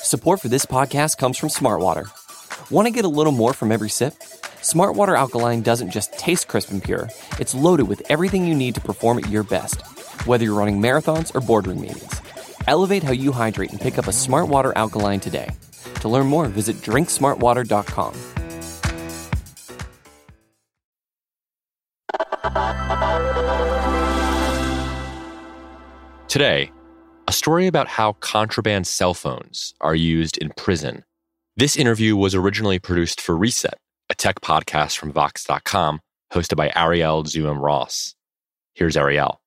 Support for this podcast comes from Smartwater. Want to get a little more from every sip? Smartwater Alkaline doesn't just taste crisp and pure, it's loaded with everything you need to perform at your best, whether you're running marathons or boardroom meetings. Elevate how you hydrate and pick up a Smartwater Alkaline today. To learn more, visit drinksmartwater.com. Today, a story about how contraband cell phones are used in prison. This interview was originally produced for Reset, a tech podcast from Vox.com, hosted by Ariel Zuham-Ross. Here's Ariel.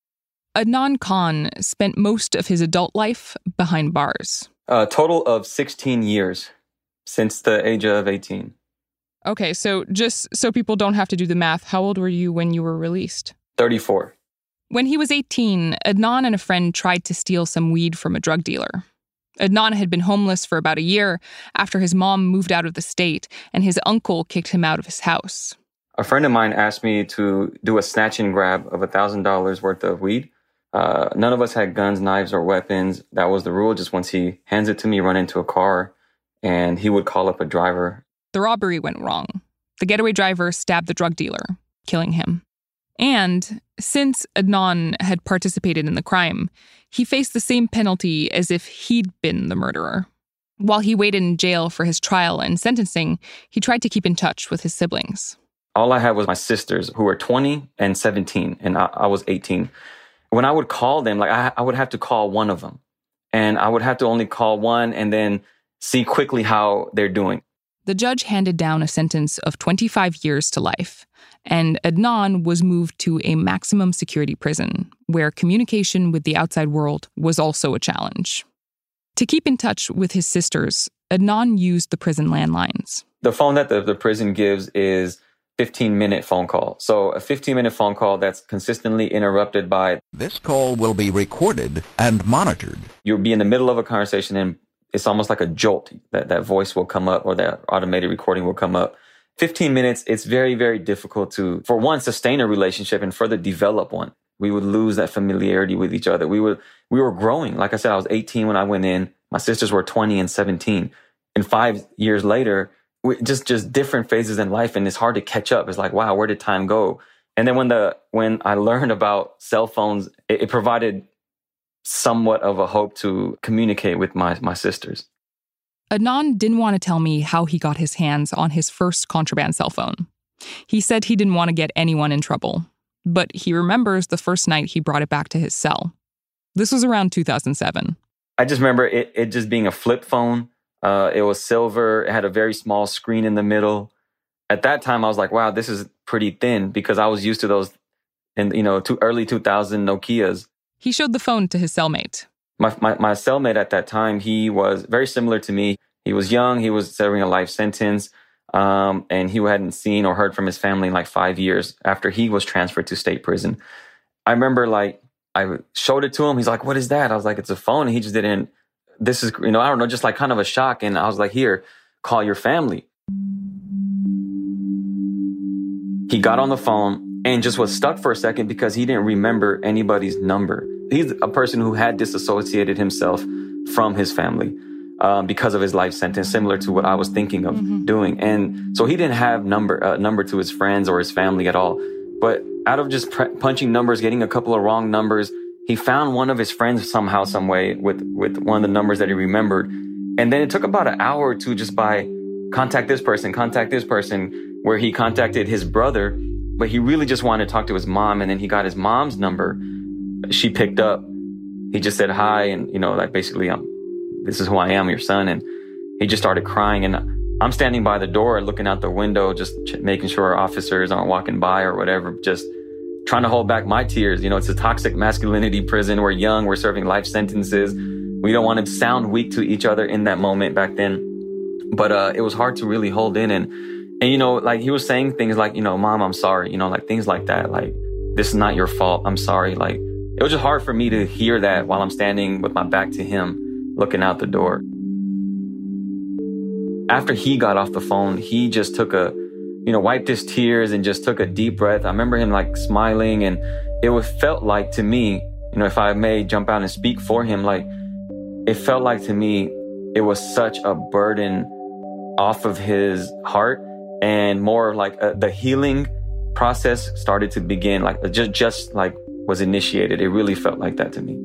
Adnan Khan spent most of his adult life behind bars. A total of 16 years since the age of 18. Okay, so just so people don't have to do the math, how old were you when you were released? 34. When he was 18, Adnan and a friend tried to steal some weed from a drug dealer. Adnan had been homeless for about a year after his mom moved out of the state and his uncle kicked him out of his house. A friend of mine asked me to do a snatch and grab of $1,000 worth of weed. None of us had guns, knives, or weapons. That was the rule. Just once he hands it to me, run into a car, and he would call up a driver. The robbery went wrong. The getaway driver stabbed the drug dealer, killing him. And since Adnan had participated in the crime, he faced the same penalty as if he'd been the murderer. While he waited in jail for his trial and sentencing, he tried to keep in touch with his siblings. All I had was my sisters, who were 20 and 17, and I was 18. When I would call them, I would have to call one of them. And I would have to only call one and then see quickly how they're doing. The judge handed down a sentence of 25 years to life, and Adnan was moved to a maximum security prison, where communication with the outside world was also a challenge. To keep in touch with his sisters, Adnan used the prison landlines. The phone that the prison gives is 15-minute phone call. So a 15-minute phone call that's consistently interrupted by, "This call will be recorded and monitored." You'll be in the middle of a conversation and it's almost like a jolt. That voice will come up or that automated recording will come up. 15 minutes, it's very, very difficult to, for one, sustain a relationship and further develop one. We would lose that familiarity with each other. We were growing. Like I said, I was 18 when I went in. My sisters were 20 and 17. And 5 years later, just different phases in life, and it's hard to catch up. It's like, wow, where did time go? And then when I learned about cell phones, it provided somewhat of a hope to communicate with my sisters. Adnan didn't want to tell me how he got his hands on his first contraband cell phone. He said he didn't want to get anyone in trouble, but he remembers the first night he brought it back to his cell. This was around 2007. I just remember it just being a flip phone. It was silver. It had a very small screen in the middle. At that time, I was like, wow, this is pretty thin, because I was used to those early 2000 Nokias. He showed the phone to his cellmate. My cellmate at that time, he was very similar to me. He was young. He was serving a life sentence. And he hadn't seen or heard from his family in 5 years after he was transferred to state prison. I remember I showed it to him. He's like, "What is that?" I was like, "It's a phone." And he just didn't. This is, I don't know, just kind of a shock. And I was like, "Here, call your family." He got on the phone and just was stuck for a second because he didn't remember anybody's number. He's a person who had disassociated himself from his family because of his life sentence, similar to what I was thinking of doing. And so he didn't have number to his friends or his family at all. But out of just punching numbers, getting a couple of wrong numbers, he found one of his friends somehow, some way with one of the numbers that he remembered. And then it took about an hour or two just by contact this person, where he contacted his brother, but he really just wanted to talk to his mom. And then he got his mom's number. She picked up. He just said hi. And, basically, this is who I am, your son. And he just started crying. And I'm standing by the door looking out the window, just making sure our officers aren't walking by or whatever, just trying to hold back my tears. It's a toxic masculinity prison. We're young. We're serving life sentences. We don't want to sound weak to each other in that moment back then. But it was hard to really hold in. And he was saying things like, "Mom, I'm sorry," things like that. "This is not your fault. I'm sorry." It was just hard for me to hear that while I'm standing with my back to him, looking out the door. After he got off the phone, he just took wiped his tears and just took a deep breath. I remember him smiling, and it felt like to me, if I may jump out and speak for him, it felt like to me it was such a burden off of his heart, and more like the healing process started to begin, like just like was initiated. It really felt like that to me.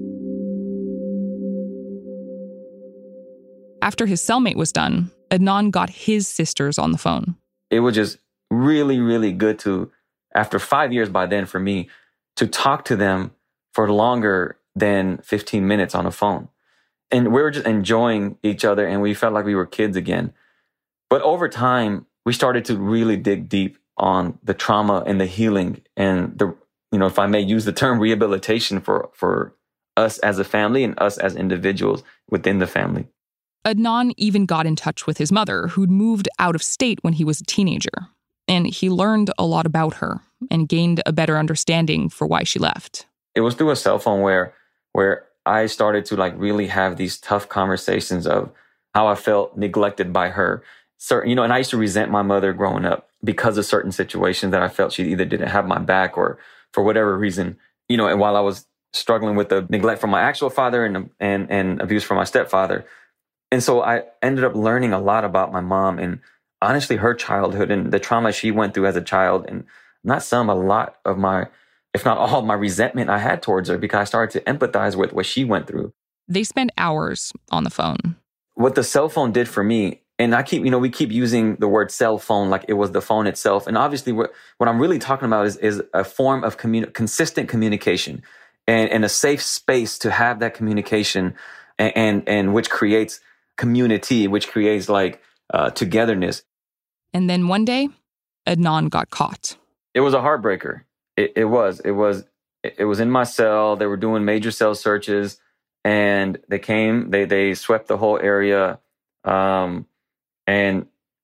After his cellmate was done, Adnan got his sisters on the phone. It was just really, really good to, after 5 years by then for me, to talk to them for longer than 15 minutes on the phone. And we were just enjoying each other, and we felt like we were kids again. But over time, we started to really dig deep on the trauma and the healing and the, if I may use the term, rehabilitation for us as a family and us as individuals within the family. Adnan even got in touch with his mother, who'd moved out of state when he was a teenager. And he learned a lot about her and gained a better understanding for why she left. It was through a cell phone where I started to like really have these tough conversations of how I felt neglected by her. And I used to resent my mother growing up because of certain situations that I felt she either didn't have my back or for whatever reason, and while I was struggling with the neglect from my actual father and abuse from my stepfather. And so I ended up learning a lot about my mom and honestly her childhood and the trauma she went through as a child, and a lot of my, if not all, my resentment I had towards her, because I started to empathize with what she went through. They spent hours on the phone. What the cell phone did for me, and we keep using the word cell phone like it was the phone itself. And obviously what I'm really talking about is a form of consistent communication and a safe space to have that communication and which creates community, which creates like togetherness. And then one day, Adnan got caught. It was a heartbreaker. It was in my cell. They were doing major cell searches, and they swept the whole area. And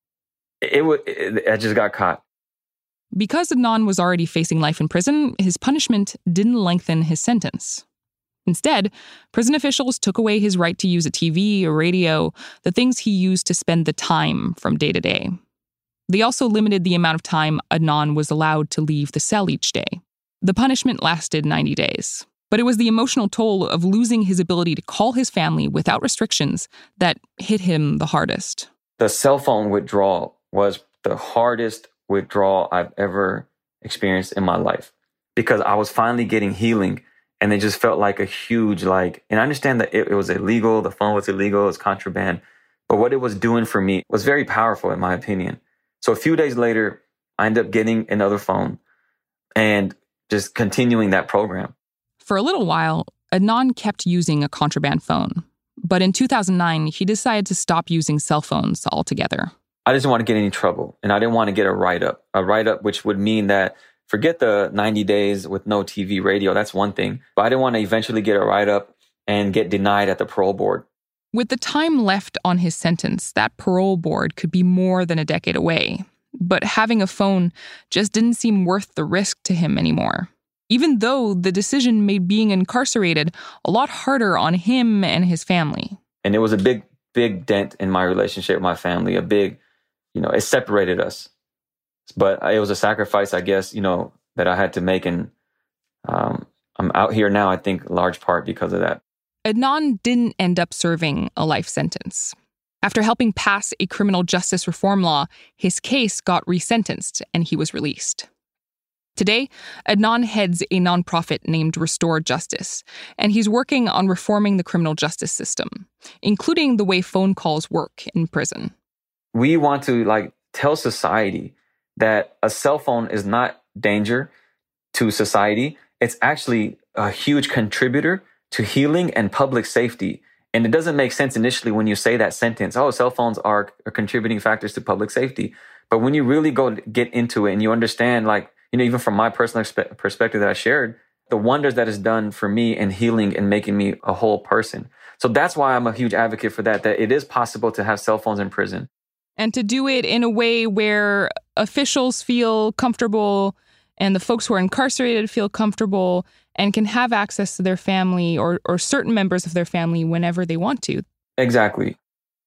I just got caught. Because Adnan was already facing life in prison, his punishment didn't lengthen his sentence. Instead, prison officials took away his right to use a TV, a radio, the things he used to spend the time from day to day. They also limited the amount of time Adnan was allowed to leave the cell each day. The punishment lasted 90 days. But it was the emotional toll of losing his ability to call his family without restrictions that hit him the hardest. The cell phone withdrawal was the hardest withdrawal I've ever experienced in my life, because I was finally getting healing, and it just felt like a huge, and I understand that it was illegal, the phone was illegal, it was contraband, but what it was doing for me was very powerful in my opinion. So a few days later, I ended up getting another phone and just continuing that program. For a little while, Adnan kept using a contraband phone. But in 2009, he decided to stop using cell phones altogether. I just didn't want to get in any trouble, and I didn't want to get a write-up, which would mean that forget the 90 days with no TV, radio, that's one thing. But I didn't want to eventually get a write-up and get denied at the parole board. With the time left on his sentence, that parole board could be more than a decade away. But having a phone just didn't seem worth the risk to him anymore. Even though the decision made being incarcerated a lot harder on him and his family. And it was a big, big dent in my relationship with my family. It separated us. But it was a sacrifice, I guess, that I had to make. And I'm out here now, I think, large part because of that. Adnan didn't end up serving a life sentence. After helping pass a criminal justice reform law, his case got resentenced and he was released. Today, Adnan heads a nonprofit named Restore Justice, and he's working on reforming the criminal justice system, including the way phone calls work in prison. We want to tell society that a cell phone is not danger to society. It's actually a huge contributor to healing and public safety. And it doesn't make sense initially when you say that sentence, cell phones are contributing factors to public safety. But when you really get into it and you understand, even from my personal perspective that I shared, the wonders that it's done for me in healing and making me a whole person. So that's why I'm a huge advocate for that it is possible to have cell phones in prison. And to do it in a way where officials feel comfortable and the folks who are incarcerated feel comfortable and can have access to their family or certain members of their family whenever they want to. Exactly.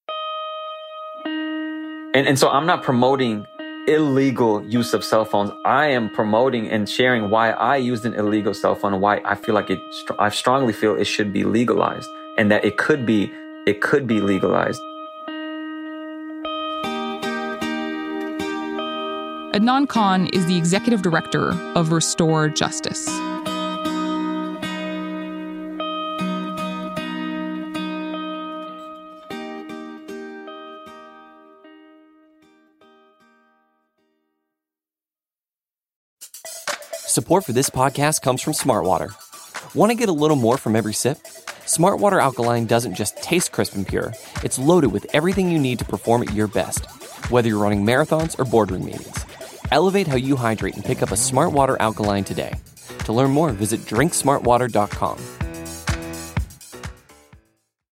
And so I'm not promoting illegal use of cell phones. I am promoting and sharing why I used an illegal cell phone and why I feel like I strongly feel it should be legalized and that it could be legalized. Adnan Khan is the executive director of Restore Justice. Support for this podcast comes from Smartwater. Want to get a little more from every sip? Smartwater Alkaline doesn't just taste crisp and pure, it's loaded with everything you need to perform at your best, whether you're running marathons or boardroom meetings. Elevate how you hydrate and pick up a Smartwater Alkaline today. To learn more, visit drinksmartwater.com.